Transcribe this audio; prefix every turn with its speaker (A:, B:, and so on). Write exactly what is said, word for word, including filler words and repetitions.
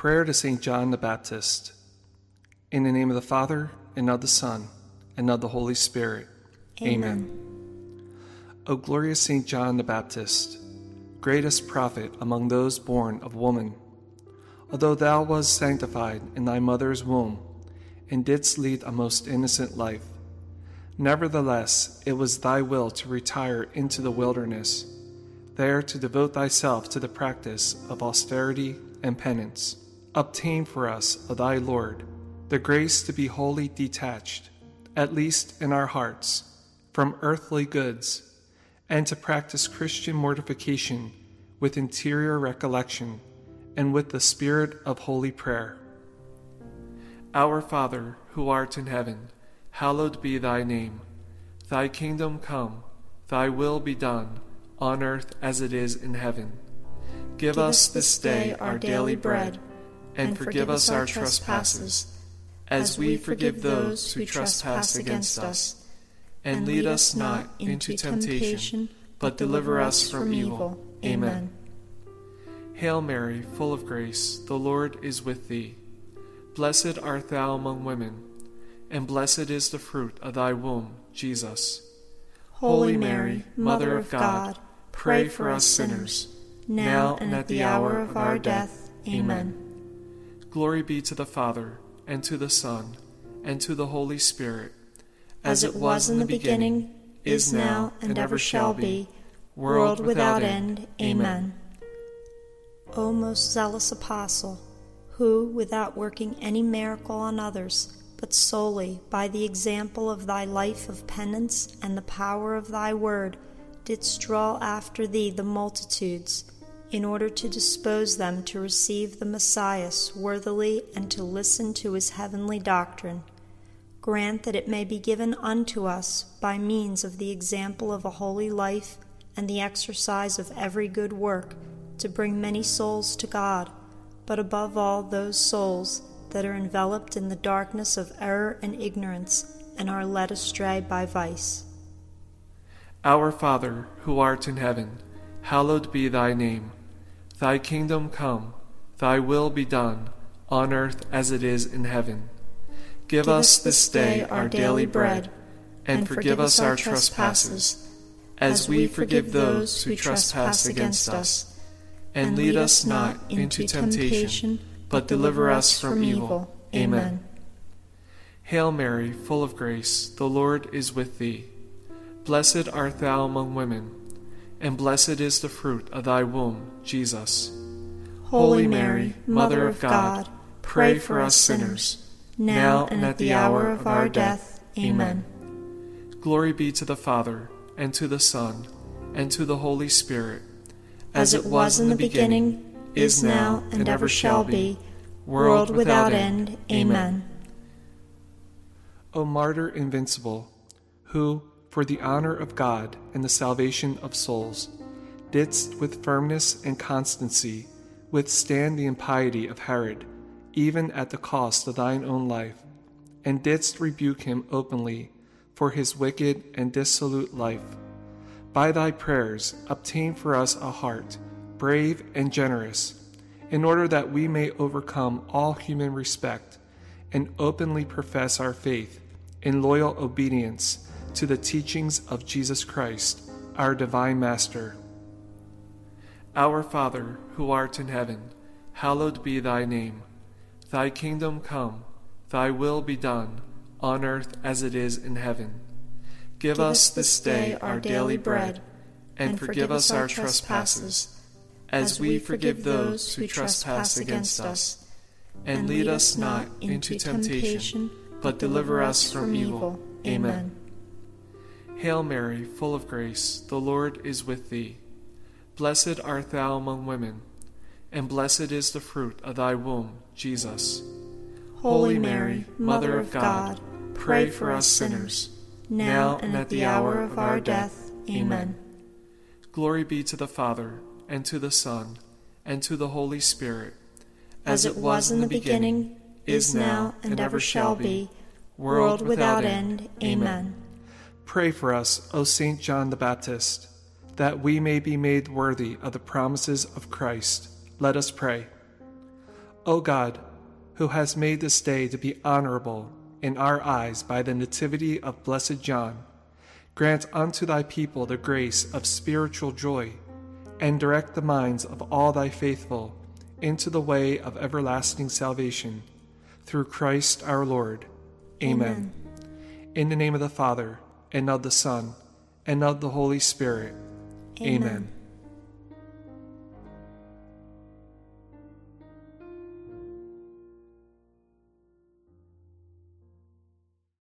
A: Prayer to Saint John the Baptist. In the name of the Father, and of the Son, and of the Holy Spirit. Amen. Amen. O glorious Saint John the Baptist, greatest prophet among those born of woman, although thou wast sanctified in thy mother's womb, and didst lead a most innocent life, nevertheless it was thy will to retire into the wilderness, there to devote thyself to the practice of austerity and penance. Obtain for us of thy Lord the grace to be wholly detached, at least in our hearts, from earthly goods, and to practice Christian mortification with interior recollection and with the spirit of holy prayer. Our Father, who art in heaven, hallowed be thy name. Thy kingdom come, thy will be done, on earth as it is in heaven. Give, Give us this day our daily bread, and, and forgive us our trespasses, as we forgive those who trespass against us. And lead us not into temptation, but deliver us from evil. Amen. Hail Mary, full of grace, the Lord is with thee. Blessed art thou among women, and blessed is the fruit of thy womb, Jesus. Holy Mary, Mother of God, pray for us sinners, now and at the hour of our death. Amen. Glory be to the Father, and to the Son, and to the Holy Spirit, as it was in the beginning, is now, and ever shall be, world without end. Amen.
B: O most zealous apostle, who, without working any miracle on others, but solely by the example of thy life of penance and the power of thy word, didst draw after thee the multitudes, in order to dispose them to receive the Messiah worthily and to listen to his heavenly doctrine, grant that it may be given unto us, by means of the example of a holy life and the exercise of every good work, to bring many souls to God, but above all those souls that are enveloped in the darkness of error and ignorance and are led astray by vice.
A: Our Father, who art in heaven, hallowed be thy name. Thy kingdom come, thy will be done, on earth as it is in heaven. Give, Give us this day our daily bread, and, and forgive us our trespasses, as we forgive those who trespass against us. And lead us not into temptation, but deliver us from evil. Amen. Hail Mary, full of grace, the Lord is with thee. Blessed art thou among women, and blessed is the fruit of thy womb, Jesus.
B: Holy Mary, Mother of God, pray for us sinners, now and at the hour of our death. Amen.
A: Glory be to the Father, and to the Son, and to the Holy Spirit, as it was in the beginning, is now, and ever shall be, world without end. Amen. O Martyr invincible, who, for the honor of God and the salvation of souls, didst with firmness and constancy withstand the impiety of Herod, even at the cost of thine own life, and didst rebuke him openly for his wicked and dissolute life. By thy prayers obtain for us a heart brave and generous, in order that we may overcome all human respect and openly profess our faith in loyal obedience to the teachings of Jesus Christ, our divine Master. Our Father, who art in heaven, hallowed be thy name. Thy kingdom come, thy will be done, on earth as it is in heaven. Give, Give us this day our daily bread, and forgive us our trespasses, as we forgive those who trespass against us. And lead us not into temptation, but deliver us from evil. Amen. Hail Mary, full of grace, the Lord is with thee. Blessed art thou among women, and blessed is the fruit of thy womb, Jesus.
B: Holy Mary, Mother of God, pray for us sinners, now and at the hour of our death. Amen.
A: Glory be to the Father, and to the Son, and to the Holy Spirit, as it was in the beginning, is now, and ever shall be, world without end. Amen. Pray for us, O Saint John the Baptist, that we may be made worthy of the promises of Christ. Let us pray. O God, who has made this day to be honorable in our eyes by the nativity of Blessed John, grant unto thy people the grace of spiritual joy, and direct the minds of all thy faithful into the way of everlasting salvation, through Christ our Lord. Amen. Amen. In the name of the Father, and of the Son, and of the Holy Spirit. Amen. Amen.